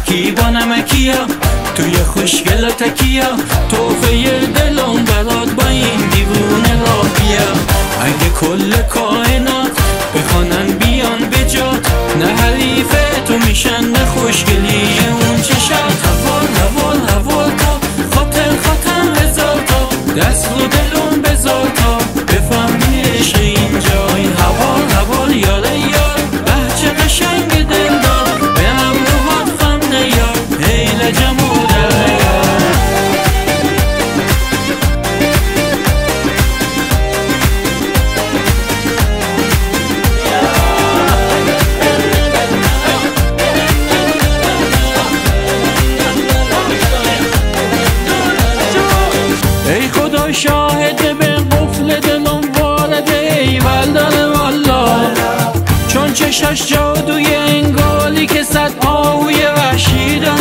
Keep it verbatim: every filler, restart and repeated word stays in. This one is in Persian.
کی با نمکیا توی خوشگل و تکیا، توفه دلم برات با این دیوونه را بیا. اگه کل کائنات بخوانن بیان به جات، نه حریف تو میشن نه خوشگلی اون چشات. هوال هوال هوال تا خاطر خاطر هزار تا، دست رو دلم بذار تا بفهمی عشق اینجای. هوال هوال یاره یار بچه قشنگ دلدار، به همراهات خم نیار هی لجم و دریا. ای خدا شاهده به قفل دلم وارده ایول داره والا، چون چشش جادوی انگالی که صد آهوی وحشی داره.